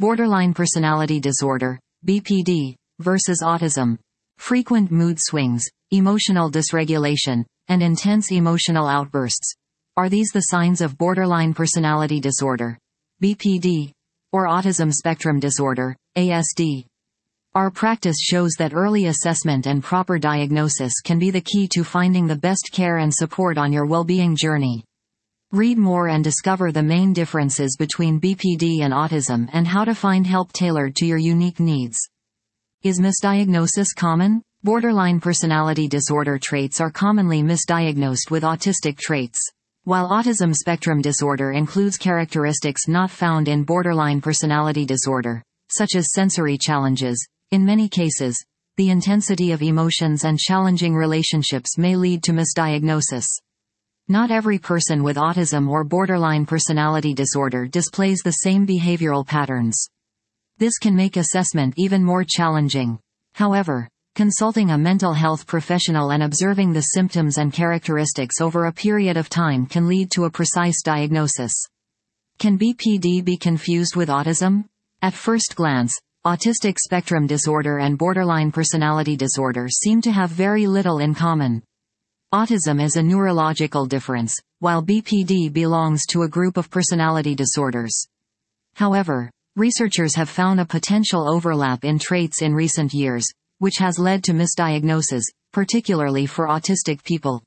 Borderline personality disorder, BPD, versus autism. Frequent mood swings, emotional dysregulation, and intense emotional outbursts. Are these the signs of borderline personality disorder, BPD, or autism spectrum disorder, ASD? Our practice shows that early assessment and proper diagnosis can be the key to finding the best care and support on your well-being journey. Read more and discover the main differences between BPD and autism and how to find help tailored to your unique needs. Is misdiagnosis common? Borderline personality disorder traits are commonly misdiagnosed with autistic traits. While autism spectrum disorder includes characteristics not found in borderline personality disorder, such as sensory challenges, in many cases, the intensity of emotions and challenging relationships may lead to misdiagnosis. Not every person with autism or borderline personality disorder displays the same behavioral patterns. This can make assessment even more challenging. However, consulting a mental health professional and observing the symptoms and characteristics over a period of time can lead to a precise diagnosis. Can BPD be confused with autism? At first glance, autistic spectrum disorder and borderline personality disorder seem to have very little in common. Autism is a neurological difference, while BPD belongs to a group of personality disorders. However, researchers have found a potential overlap in traits in recent years, which has led to misdiagnosis, particularly for autistic people.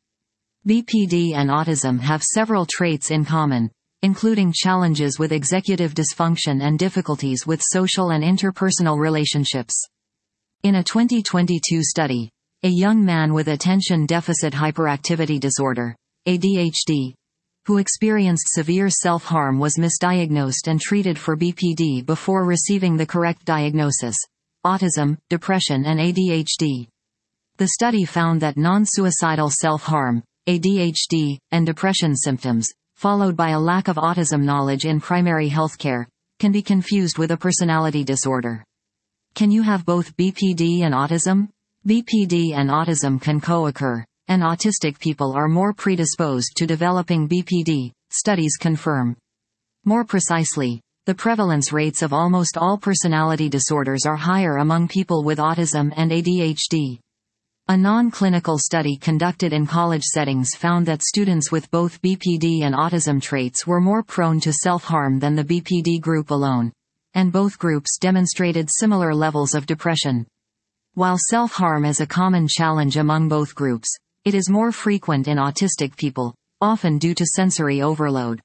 BPD and autism have several traits in common, including challenges with executive dysfunction and difficulties with social and interpersonal relationships. In a 2022 study, a young man with attention deficit hyperactivity disorder, ADHD, who experienced severe self-harm was misdiagnosed and treated for BPD before receiving the correct diagnosis: autism, depression and ADHD. The study found that non-suicidal self-harm, ADHD, and depression symptoms, followed by a lack of autism knowledge in primary healthcare, can be confused with a personality disorder. Can you have both BPD and autism? BPD and autism can co-occur, and autistic people are more predisposed to developing BPD, studies confirm. More precisely, the prevalence rates of almost all personality disorders are higher among people with autism and ADHD. A non-clinical study conducted in college settings found that students with both BPD and autism traits were more prone to self-harm than the BPD group alone, and both groups demonstrated similar levels of depression. While self-harm is a common challenge among both groups, it is more frequent in autistic people, often due to sensory overload.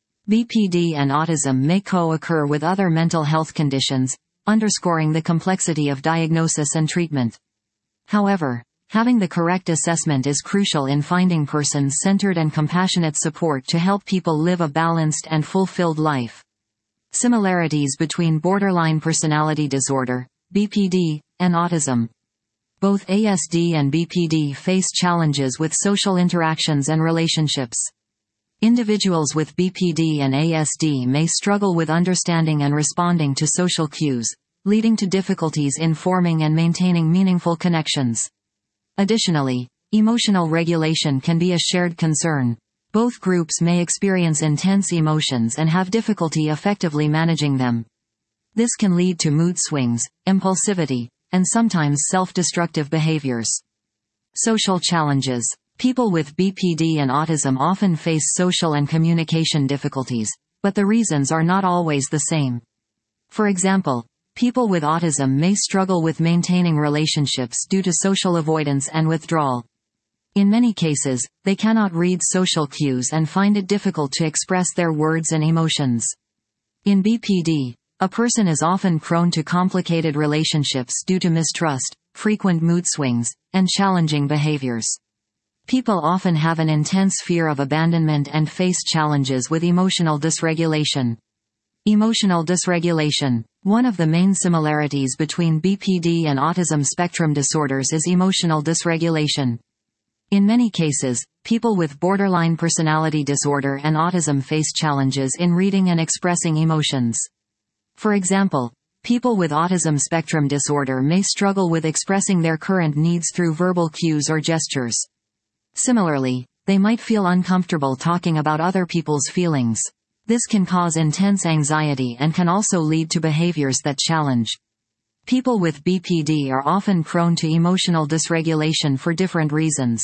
BPD and autism may co-occur with other mental health conditions, underscoring the complexity of diagnosis and treatment. However, having the correct assessment is crucial in finding person-centered and compassionate support to help people live a balanced and fulfilled life. Similarities between borderline personality disorder, BPD, and autism. Both ASD and BPD face challenges with social interactions and relationships. Individuals with BPD and ASD may struggle with understanding and responding to social cues, leading to difficulties in forming and maintaining meaningful connections. Additionally, emotional regulation can be a shared concern. Both groups may experience intense emotions and have difficulty effectively managing them. This can lead to mood swings, impulsivity, and sometimes self-destructive behaviors. Social challenges. People with BPD and autism often face social and communication difficulties, but the reasons are not always the same. For example, people with autism may struggle with maintaining relationships due to social avoidance and withdrawal. In many cases, they cannot read social cues and find it difficult to express their words and emotions. In BPD, a person is often prone to complicated relationships due to mistrust, frequent mood swings, and challenging behaviors. People often have an intense fear of abandonment and face challenges with emotional dysregulation. Emotional dysregulation. One of the main similarities between BPD and autism spectrum disorders is emotional dysregulation. In many cases, people with borderline personality disorder and autism face challenges in reading and expressing emotions. For example, people with autism spectrum disorder may struggle with expressing their current needs through verbal cues or gestures. Similarly, they might feel uncomfortable talking about other people's feelings. This can cause intense anxiety and can also lead to behaviors that challenge. People with BPD are often prone to emotional dysregulation for different reasons.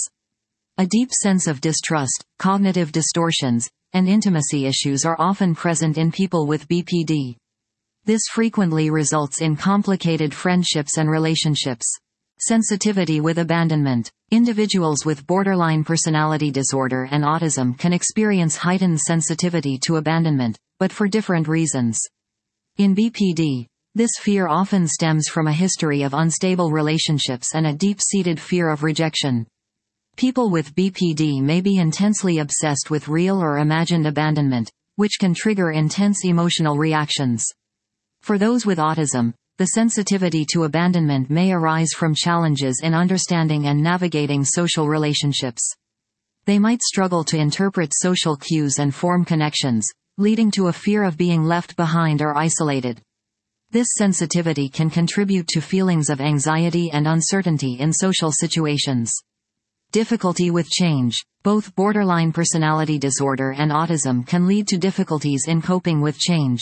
A deep sense of distrust, cognitive distortions, and intimacy issues are often present in people with BPD. This frequently results in complicated friendships and relationships. Sensitivity with abandonment. Individuals with borderline personality disorder and autism can experience heightened sensitivity to abandonment, but for different reasons. In BPD, this fear often stems from a history of unstable relationships and a deep-seated fear of rejection. People with BPD may be intensely obsessed with real or imagined abandonment, which can trigger intense emotional reactions. For those with autism, the sensitivity to abandonment may arise from challenges in understanding and navigating social relationships. They might struggle to interpret social cues and form connections, leading to a fear of being left behind or isolated. This sensitivity can contribute to feelings of anxiety and uncertainty in social situations. Difficulty with change. Both borderline personality disorder and autism can lead to difficulties in coping with change.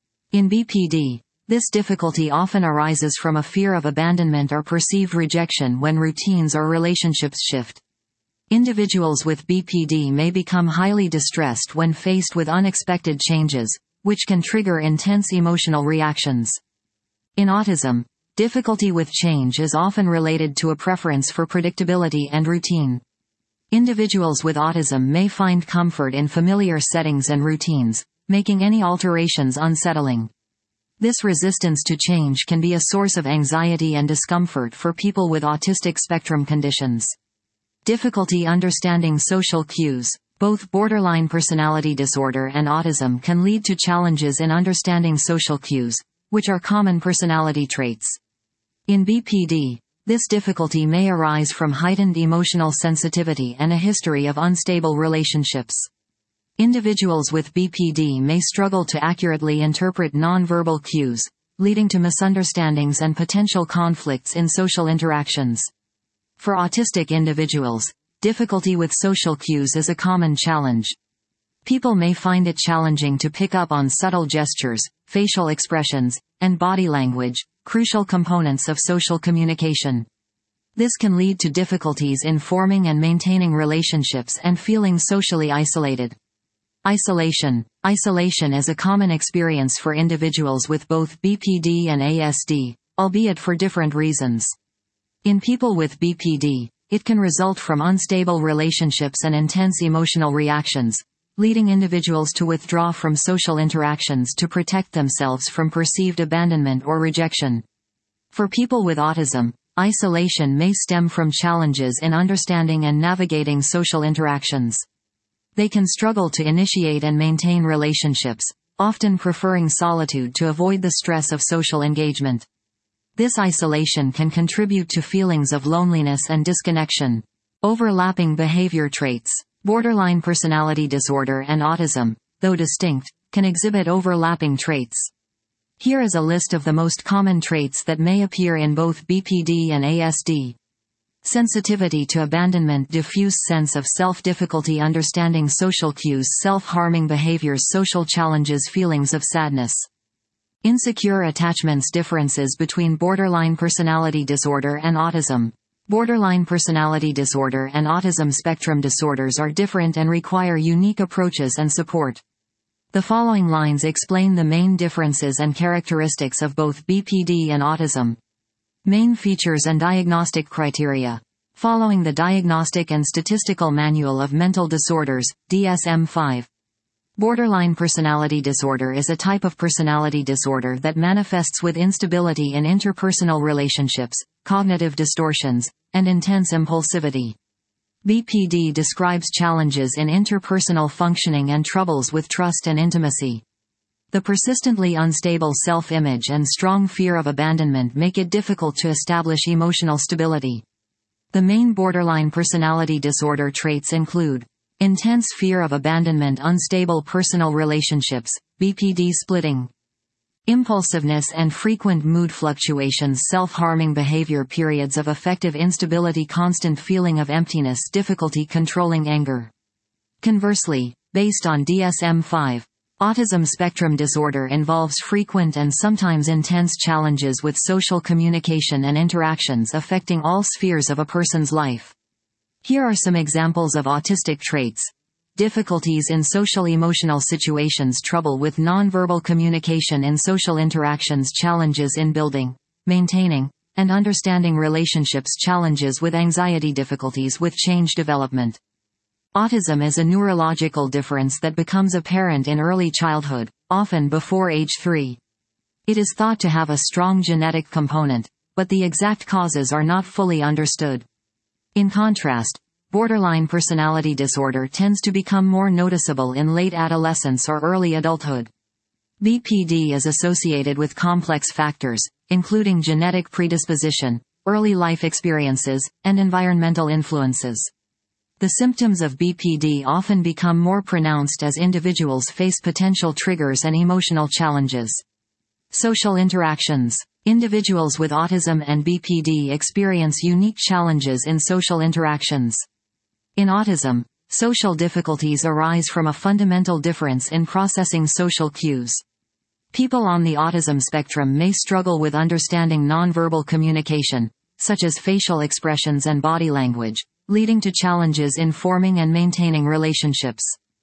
In BPD, this difficulty often arises from a fear of abandonment or perceived rejection when routines or relationships shift. Individuals with BPD may become highly distressed when faced with unexpected changes, which can trigger intense emotional reactions. In autism, difficulty with change is often related to a preference for predictability and routine. Individuals with autism may find comfort in familiar settings and routines, making any alterations unsettling. This resistance to change can be a source of anxiety and discomfort for people with autistic spectrum conditions. Difficulty understanding social cues. Both borderline personality disorder and autism can lead to challenges in understanding social cues, which are common personality traits. In BPD, this difficulty may arise from heightened emotional sensitivity and a history of unstable relationships. Individuals with BPD may struggle to accurately interpret nonverbal cues, leading to misunderstandings and potential conflicts in social interactions. For autistic individuals, difficulty with social cues is a common challenge. People may find it challenging to pick up on subtle gestures, facial expressions, and body language, crucial components of social communication. This can lead to difficulties in forming and maintaining relationships and feeling socially isolated. Isolation. Isolation is a common experience for individuals with both BPD and ASD, albeit for different reasons. In people with BPD, it can result from unstable relationships and intense emotional reactions, leading individuals to withdraw from social interactions to protect themselves from perceived abandonment or rejection. For people with autism, isolation may stem from challenges in understanding and navigating social interactions. They can struggle to initiate and maintain relationships, often preferring solitude to avoid the stress of social engagement. This isolation can contribute to feelings of loneliness and disconnection. Overlapping behavior traits. Borderline personality disorder and autism, though distinct, can exhibit overlapping traits. Here is a list of the most common traits that may appear in both BPD and ASD. Sensitivity to abandonment, diffuse sense of self, difficulty understanding social cues, self-harming behaviors, social challenges, feelings of sadness. Insecure attachments, differences between borderline personality disorder and autism. Borderline personality disorder and autism spectrum disorders are different and require unique approaches and support. The following lines explain the main differences and characteristics of both BPD and autism. Main features and diagnostic criteria. Following the Diagnostic and Statistical Manual of Mental Disorders, DSM-5. Borderline personality disorder is a type of personality disorder that manifests with instability in interpersonal relationships, cognitive distortions, and intense impulsivity. BPD describes challenges in interpersonal functioning and troubles with trust and intimacy. The persistently unstable self-image and strong fear of abandonment make it difficult to establish emotional stability. The main borderline personality disorder traits include intense fear of abandonment, unstable personal relationships, BPD splitting, impulsiveness and frequent mood fluctuations, self-harming behavior, periods of affective instability, constant feeling of emptiness, difficulty controlling anger. Conversely, based on DSM-5, Autism spectrum disorder involves frequent and sometimes intense challenges with social communication and interactions affecting all spheres of a person's life. Here are some examples of autistic traits. Difficulties in social emotional situations, trouble with nonverbal communication in social interactions, challenges in building, maintaining, and understanding relationships, challenges with anxiety, difficulties with change development. Autism is a neurological difference that becomes apparent in early childhood, often before age 3. It is thought to have a strong genetic component, but the exact causes are not fully understood. In contrast, borderline personality disorder tends to become more noticeable in late adolescence or early adulthood. BPD is associated with complex factors, including genetic predisposition, early life experiences, and environmental influences. The symptoms of BPD often become more pronounced as individuals face potential triggers and emotional challenges. Social interactions. Individuals with autism and BPD experience unique challenges in social interactions. In autism, social difficulties arise from a fundamental difference in processing social cues. People on the autism spectrum may struggle with understanding nonverbal communication, such as facial expressions and body language, leading to challenges in forming and maintaining relationships.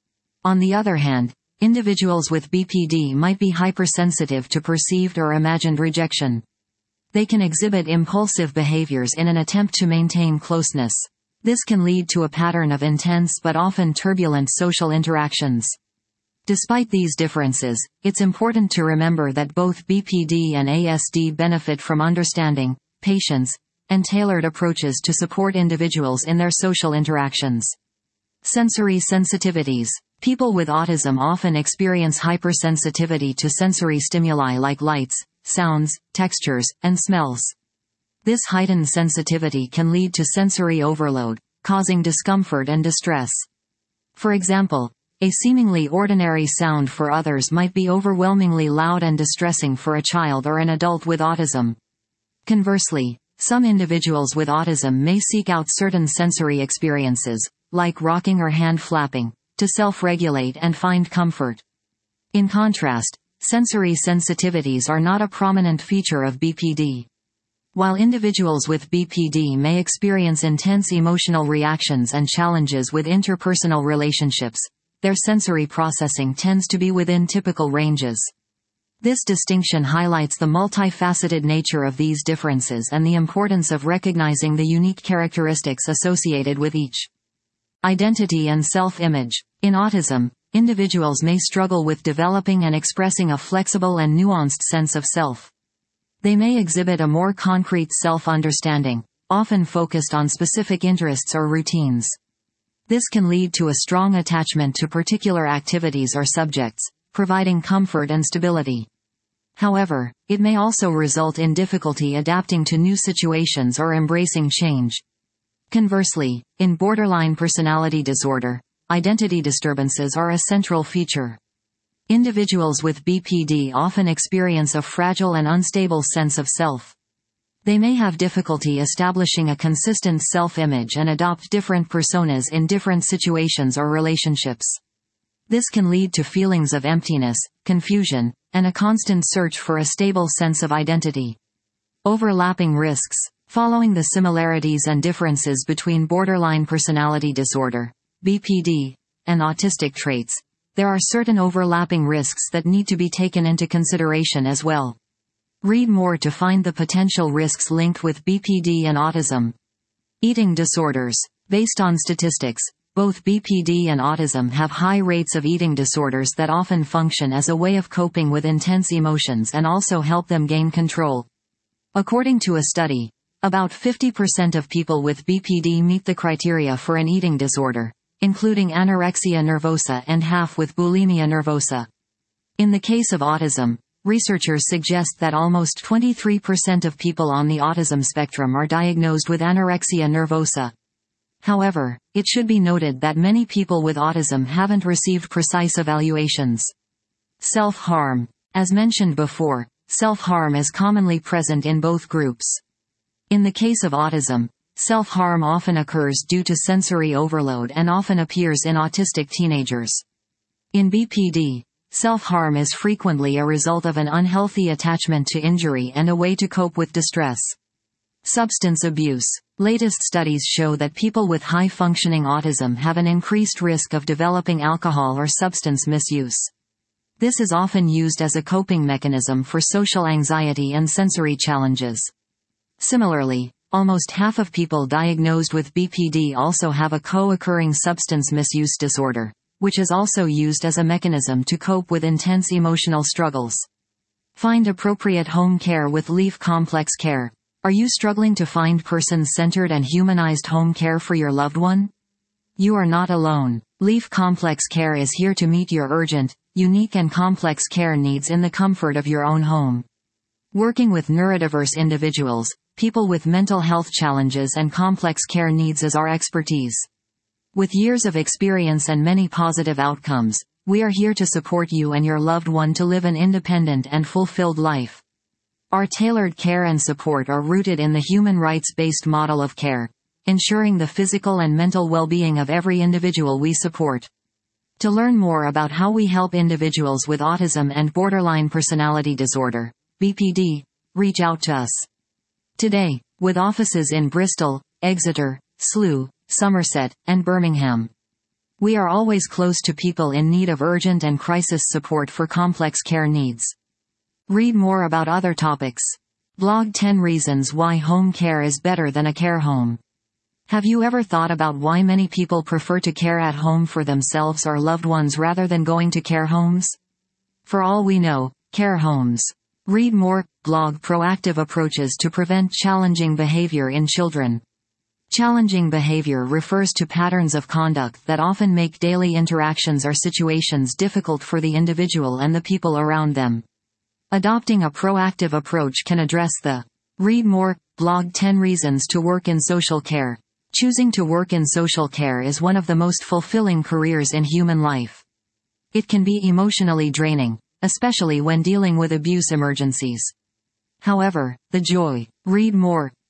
On the other hand, individuals with BPD might be hypersensitive to perceived or imagined rejection. They can exhibit impulsive behaviors in an attempt to maintain closeness. This can lead to a pattern of intense but often turbulent social interactions. Despite these differences, it's important to remember that both BPD and ASD benefit from understanding, patience, and tailored approaches to support individuals in their social interactions. Sensory sensitivities. People with autism often experience hypersensitivity to sensory stimuli like lights, sounds, textures, and smells. This heightened sensitivity can lead to sensory overload, causing discomfort and distress. For example, a seemingly ordinary sound for others might be overwhelmingly loud and distressing for a child or an adult with autism. Conversely, some individuals with autism may seek out certain sensory experiences, like rocking or hand flapping, to self-regulate and find comfort. In contrast, sensory sensitivities are not a prominent feature of BPD. While individuals with BPD may experience intense emotional reactions and challenges with interpersonal relationships, their sensory processing tends to be within typical ranges. This distinction highlights the multifaceted nature of these differences and the importance of recognizing the unique characteristics associated with each. Identity and self-image. In autism, individuals may struggle with developing and expressing a flexible and nuanced sense of self. They may exhibit a more concrete self-understanding, often focused on specific interests or routines. This can lead to a strong attachment to particular activities or subjects, providing comfort and stability. However, it may also result in difficulty adapting to new situations or embracing change. Conversely, in borderline personality disorder, identity disturbances are a central feature. Individuals with BPD often experience a fragile and unstable sense of self. They may have difficulty establishing a consistent self-image and adopt different personas in different situations or relationships. This can lead to feelings of emptiness, confusion, and a constant search for a stable sense of identity. Overlapping risks. Following the similarities and differences between borderline personality disorder, BPD, and autistic traits, there are certain overlapping risks that need to be taken into consideration as well. Read more to find the potential risks linked with BPD and autism. Eating disorders. Based on statistics, both BPD and autism have high rates of eating disorders that often function as a way of coping with intense emotions and also help them gain control. According to a study, about 50% of people with BPD meet the criteria for an eating disorder, including anorexia nervosa, and half with bulimia nervosa. In the case of autism, researchers suggest that almost 23% of people on the autism spectrum are diagnosed with anorexia nervosa. However, it should be noted that many people with autism haven't received precise evaluations. Self-harm. As mentioned before, self-harm is commonly present in both groups. In the case of autism, self-harm often occurs due to sensory overload and often appears in autistic teenagers. In BPD, Self-harm is frequently a result of an unhealthy attachment to injury and a way to cope with distress. Substance abuse. Latest studies show that people with high-functioning autism have an increased risk of developing alcohol or substance misuse. This is often used as a coping mechanism for social anxiety and sensory challenges. Similarly, almost half of people diagnosed with BPD also have a co-occurring substance misuse disorder, which is also used as a mechanism to cope with intense emotional struggles. Find appropriate home care with Leaf Complex Care. Are you struggling to find person-centered and humanized home care for your loved one? You are not alone. Leaf Complex Care is here to meet your urgent, unique and complex care needs in the comfort of your own home. Working with neurodiverse individuals, people with mental health challenges and complex care needs is our expertise. With years of experience and many positive outcomes, we are here to support you and your loved one to live an independent and fulfilled life. Our tailored care and support are rooted in the human rights-based model of care, ensuring the physical and mental well-being of every individual we support. To learn more about how we help individuals with autism and borderline personality disorder, BPD, reach out to us today, with offices in Bristol, Exeter, Slough, Somerset, and Birmingham. We are always close to people in need of urgent and crisis support for complex care needs. Read more about other topics. Blog 10 Reasons Why Home Care is Better Than a Care Home. Have you ever thought about why many people prefer to care at home for themselves or loved ones rather than going to care homes? For all we know, care homes. Read more. Blog Proactive Approaches to Prevent Challenging Behavior in Children. Challenging behavior refers to patterns of conduct that often make daily interactions or situations difficult for the individual and the people around them. Adopting a proactive approach can address the Read more. Blog 10 Reasons to Work in Social Care. Choosing to work in social care is one of the most fulfilling careers in human life. It can be emotionally draining, especially when dealing with abuse emergencies. However, the joy. Read more.